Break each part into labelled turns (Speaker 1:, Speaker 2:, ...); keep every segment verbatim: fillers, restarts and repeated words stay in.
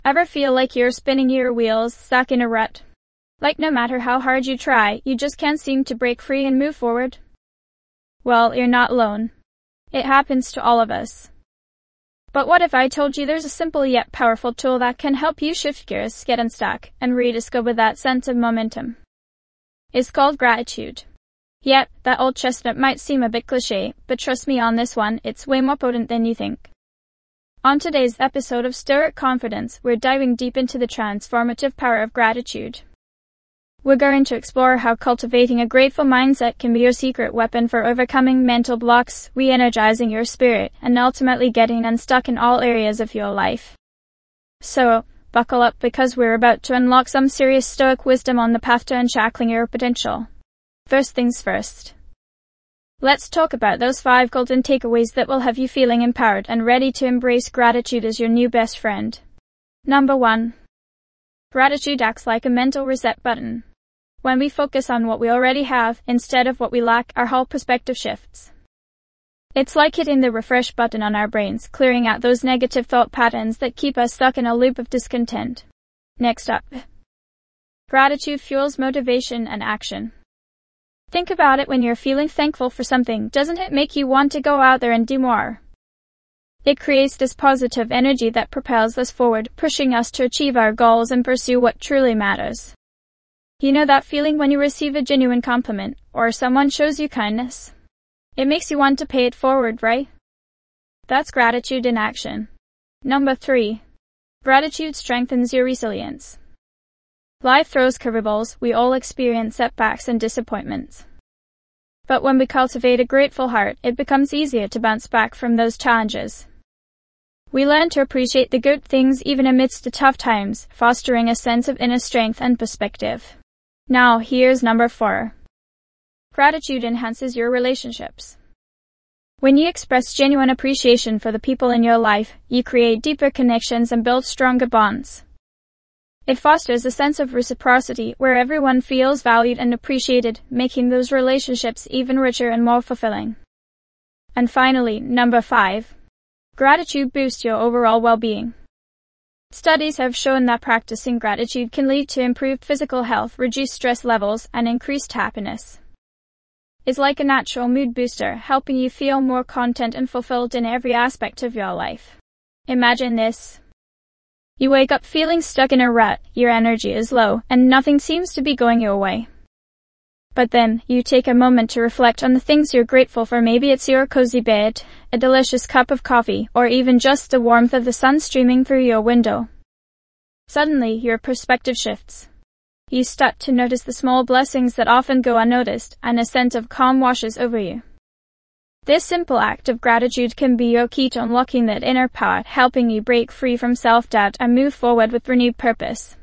Speaker 1: Ever feel like you're spinning your wheels, stuck in a rut? Like no matter how hard you try, you just can't seem to break free and move forward? Well, you're not alone. It happens to all of us. But what if I told you there's a simple yet powerful tool that can help you shift gears, get unstuck, and rediscover that sense of momentum? It's called gratitude. Yep, that old chestnut might seem a bit cliche, but trust me on this one, it's way more potent than you think. On today's episode of Stoic Confidence, we're diving deep into the transformative power of gratitude. We're going to explore how cultivating a grateful mindset can be your secret weapon for overcoming mental blocks, re-energizing your spirit, and ultimately getting unstuck in all areas of your life. So, buckle up because we're about to unlock some serious Stoic wisdom on the path to unshackling your potential. First things first. Let's talk about those five golden takeaways that will have you feeling empowered and ready to embrace gratitude as your new best friend. Number one. Gratitude acts like a mental reset button. When we focus on what we already have, instead of what we lack, our whole perspective shifts. It's like hitting the refresh button on our brains, clearing out those negative thought patterns that keep us stuck in a loop of discontent. Next up. Gratitude fuels motivation and action. Think about it when you're feeling thankful for something, doesn't it make you want to go out there and do more? It creates this positive energy that propels us forward, pushing us to achieve our goals and pursue what truly matters. You know that feeling when you receive a genuine compliment, or someone shows you kindness? It makes you want to pay it forward, right? That's gratitude in action. Number three. Gratitude strengthens your resilience. Life throws curveballs, we all experience setbacks and disappointments. But when we cultivate a grateful heart, it becomes easier to bounce back from those challenges. We learn to appreciate the good things even amidst the tough times, fostering a sense of inner strength and perspective. Now, here's number four. Gratitude enhances your relationships. When you express genuine appreciation for the people in your life, you create deeper connections and build stronger bonds. It fosters a sense of reciprocity where everyone feels valued and appreciated, making those relationships even richer and more fulfilling. And finally, number five. Gratitude boosts your overall well-being. Studies have shown that practicing gratitude can lead to improved physical health, reduced stress levels, and increased happiness. It's like a natural mood booster, helping you feel more content and fulfilled in every aspect of your life. Imagine this. You wake up feeling stuck in a rut, your energy is low, and nothing seems to be going your way. But then, you take a moment to reflect on the things you're grateful for. Maybe it's your cozy bed, a delicious cup of coffee, or even just the warmth of the sun streaming through your window. Suddenly, your perspective shifts. You start to notice the small blessings that often go unnoticed, and a sense of calm washes over you. This simple act of gratitude can be your key to unlocking that inner power, helping you break free from self-doubt and move forward with renewed purpose.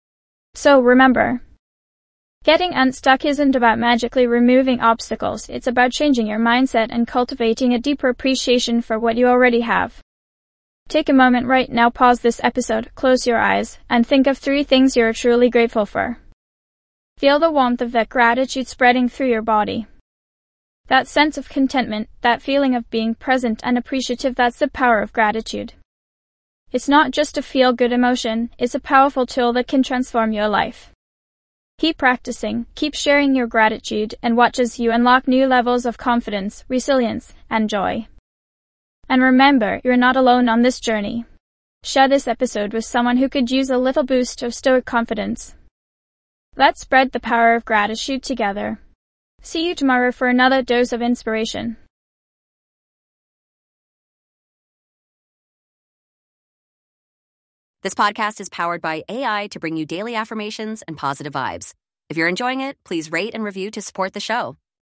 Speaker 1: So remember, getting unstuck isn't about magically removing obstacles, it's about changing your mindset and cultivating a deeper appreciation for what you already have. Take a moment right now, pause this episode, close your eyes, and think of three things you're truly grateful for. Feel the warmth of that gratitude spreading through your body. That sense of contentment, that feeling of being present and appreciative, that's the power of gratitude. It's not just a feel-good emotion, it's a powerful tool that can transform your life. Keep practicing, keep sharing your gratitude, and watch as you unlock new levels of confidence, resilience, and joy. And remember, you're not alone on this journey. Share this episode with someone who could use a little boost of Stoic confidence. Let's spread the power of gratitude together. See you tomorrow for another dose of inspiration.
Speaker 2: This podcast is powered by A I to bring you daily affirmations and positive vibes. If you're enjoying it, please rate and review to support the show.